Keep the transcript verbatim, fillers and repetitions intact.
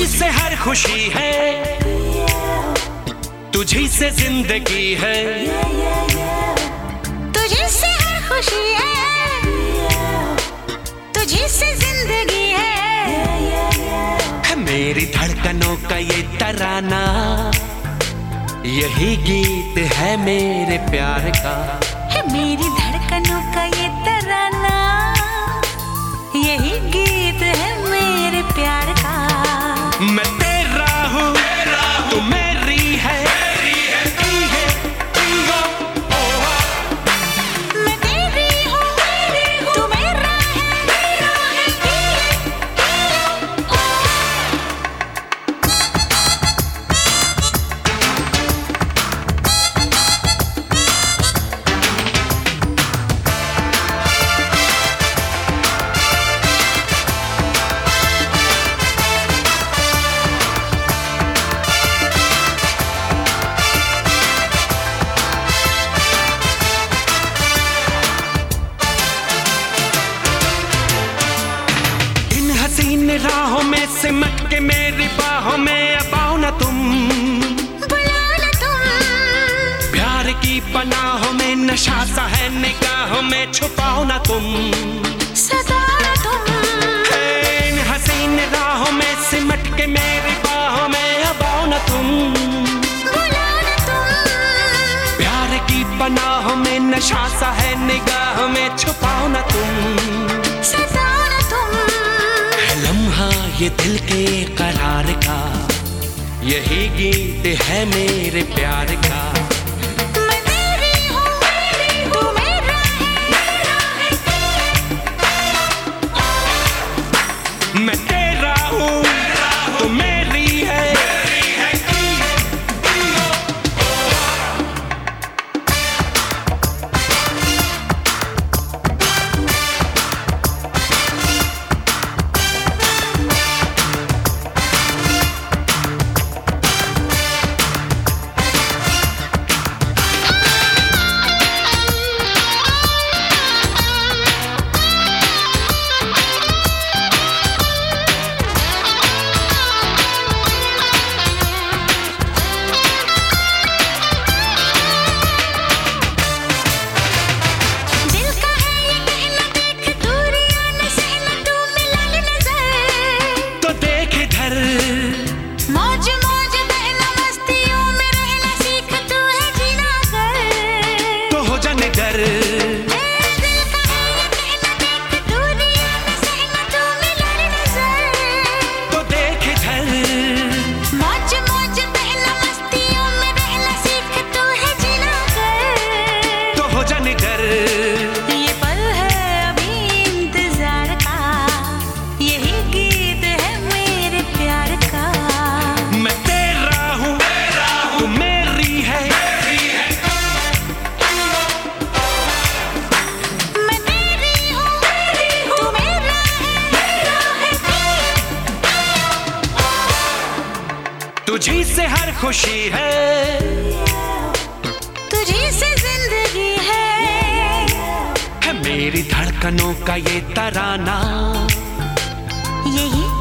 से हर खुशी है, तुझी से जिंदगी है, तुझी से हर खुशी है, तुझी से जिंदगी है। मेरी धड़कनों का ये तराना, यही गीत है मेरे प्यार का। है मेरी धड़कनों का ये तराना, यही गीत है मेरे प्यार का। मैं तेरा हूँ, तू मेरी है, मैं तेरी हूँ, तू मेरा हसीन राहों में सिमट के मेरी बाहों में अब आओ ना तुम, बुलाओ ना तुम। प्यार की पनाहों में नशा सा है निगाहों में, छुपाओ ना तुम, सताओ ना तुम। इन हसीन राहों में सिमट के मेरी बाहों में अब आओ ना तुम, बुलाओ ना तुम। प्यार की पनाहों में नशा सा है निगाहों में, छुपाओ ना तुम, सताओ ना तुम। लम्हा ये दिल के करार का, यही गीत है मेरे प्यार का। मैं तेरी हूँ, तू मेरा है, मैं तेरा हूँ, तू मेरी है। मौज मौज बहना मस्तियों में रहना सीख, तू है जीना कर, तो हो जाने डर, दिल का है ये कहना देख दूरियां न सहना, तू मिला नजर, तो देख इधर। मौज मौज बहना मस्तियों में रहना सीख, तू है जीना कर, तो हो जाने डर। ये पल है अभी इंतजार का, यही गीत है मेरे प्यार का। मैं तेरा हूँ, तू मेरी है, मैं तेरी हूँ, तू मेरा है, तुझी से हर खुशी है, तुझी से जिंदगी है। है मेरी धड़कनों का ये तराना, यही